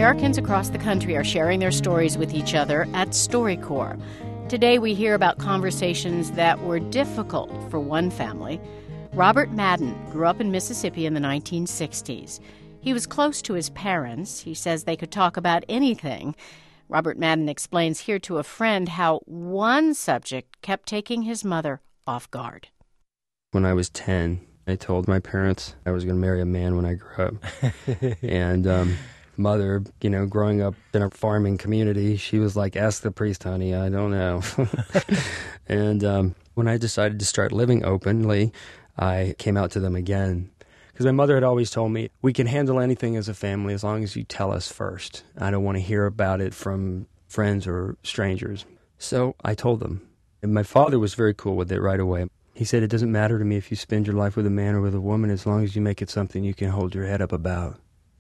Americans across the country are sharing their stories with each other at StoryCorps. Today we hear about conversations that were difficult for one family. Robert Madden grew up in Mississippi in the 1960s. He was close to his parents. He says they could talk about anything. Robert Madden explains here to a friend how one subject kept taking his mother off guard. When I was 10, I told my parents I was going to marry a man when I grew up. And mother, growing up in a farming community, she was like, ask the priest, honey, I don't know. And when I decided to start living openly, I came out to them again. Because my mother had always told me, we can handle anything as a family as long as you tell us first. I don't want to hear about it from friends or strangers. So I told them. And my father was very cool with it right away. He said, it doesn't matter to me if you spend your life with a man or with a woman as long as you make it something you can hold your head up about.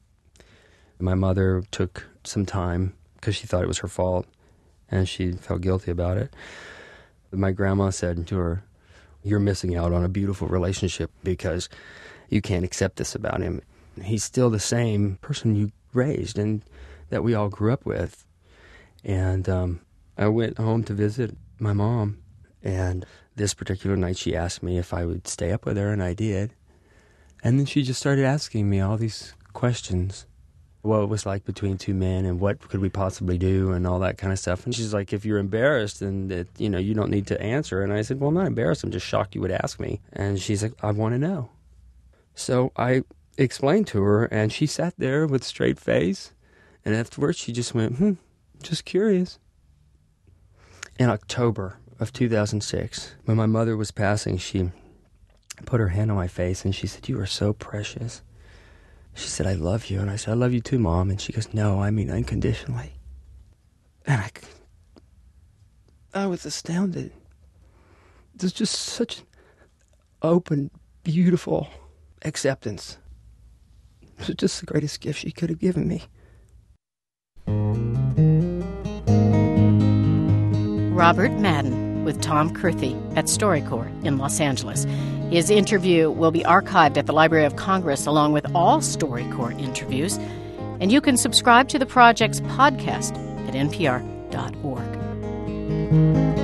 My mother took some time because she thought it was her fault, and she felt guilty about it. But my grandma said to her, you're missing out on a beautiful relationship because you can't accept this about him. He's still the same person you raised and that we all grew up with. And I went home to visit my mom, and this particular night she asked me if I would stay up with her, and I did. And then she just started asking me all these questions. What it was like between two men and what could we possibly do and all that kind of stuff. And she's like, if you're embarrassed, then you don't need to answer. And I said, well, I'm not embarrassed. I'm just shocked you would ask me. And she's like, I want to know. So I explained to her, and she sat there with a straight face. And afterwards, she just went, just curious. In October of 2006, when my mother was passing, she put her hand on my face, and she said, you are so precious. She said, I love you. And I said, I love you too, Mom. And she goes, no, I mean unconditionally. And I was astounded. There's just such open, beautiful acceptance. It was just the greatest gift she could have given me. Robert Madden with Tom Kurthy at StoryCorps in Los Angeles. His interview will be archived at the Library of Congress along with all StoryCorps interviews, and you can subscribe to the project's podcast at npr.org.